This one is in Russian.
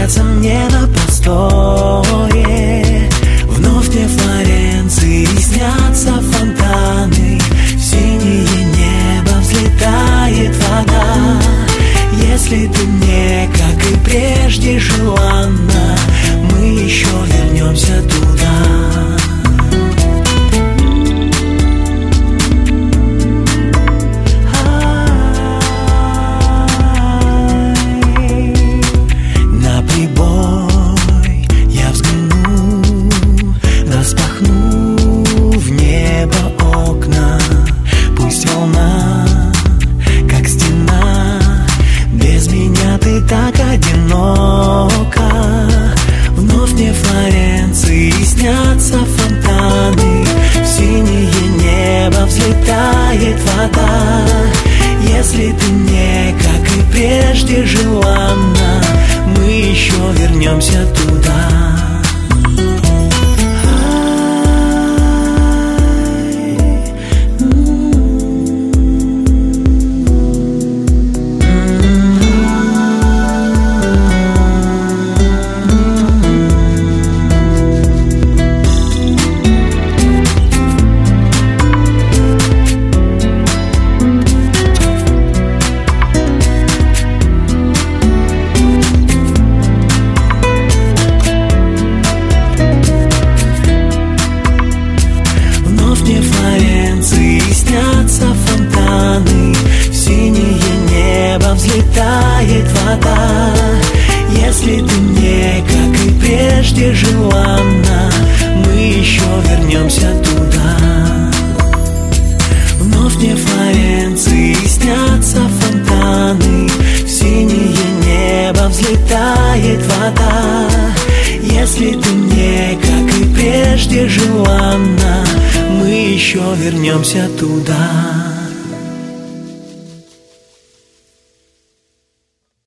кажется мне на просторе. Вновь мне Флоренции снятся фонтаны, в синее небо взлетает вода. Если ты мне, как и прежде, желанна, мы еще вернемся туда. На прибой я взгляну, распахну в небо окна. Пусть волна, как стена, без меня ты так одинока. Вновь мне Флоренции снятся фонтаны, в синее небо взлетает вода. Если ты мне, как и прежде, желанна, мы еще вернемся туда. Флоренции снятся фонтаны, в синее небо взлетает вода. Если ты мне, как и прежде, желанна, мы еще вернемся туда. Вновь мне Флоренции снятся фонтаны, в синее небо взлетает вода. Если ты мне, как и прежде, желанна, мы еще вернемся туда.